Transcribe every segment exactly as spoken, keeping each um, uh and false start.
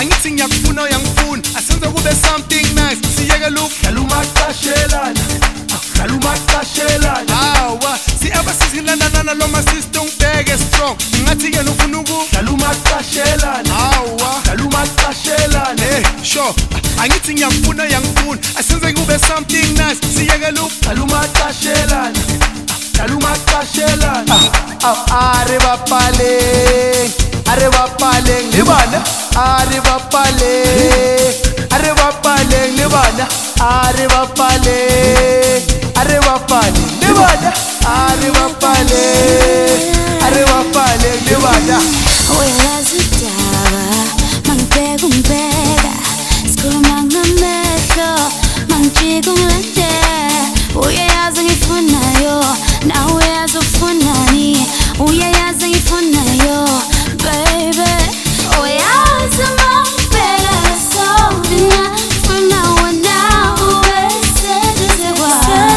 angithi ngiyakufuna uyangifuna asenze kube something nice siyeke look dlala umaqashelana dlala umaqashelana hawa si abasizilanana lo masiste ungibheke strong ngathi ke ufuna uku dlala umaqashelana hawa dlala umaqashelana eh sure angithi ngiyakufuna uyangifuna asenze kube something nice siyeke look dlala umaqashelana dlala umaqashelana are bapale are bapale libana are bapale are bapale libana are bapale are bapale libana are bapale are bapale libana uyazidaba mangibheka umbheka sikhuluma ngamehlo mangijika ungilande uyayazi ngifunayo nawe uyazi ufunani uyayazi ngifunayo baby uyazi mangibheka sona funa wena uweseduzekwa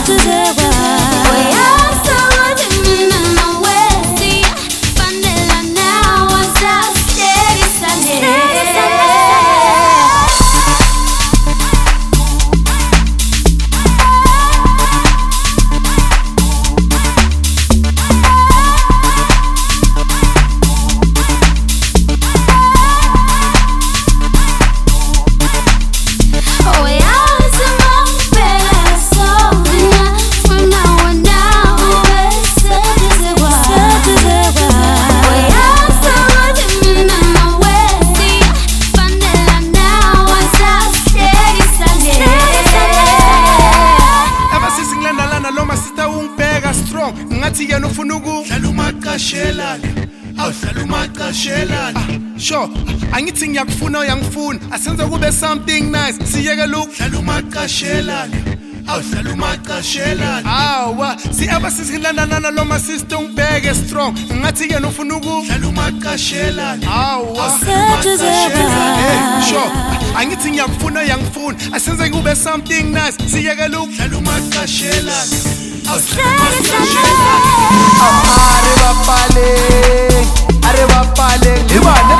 uyazi ukuthi mina nawe siyafanela nawe sasihlekisane ngathi yena ufuna uku dlala umaqashelana awudlala umaqashelana sure angithi ngiyakufuna uyangifuna asenze kube something nice siyeke look dlala umaqashelana awudlala umaqashelana hawa si abasizilanana lo masiste ungibheke strong ngathi yena ufuna uku dlala umaqashelana hawa sure angithi ngiyakufuna uyangifuna asenze kube something nice siyeke look dlala umaqashelana are bapale are bapale libana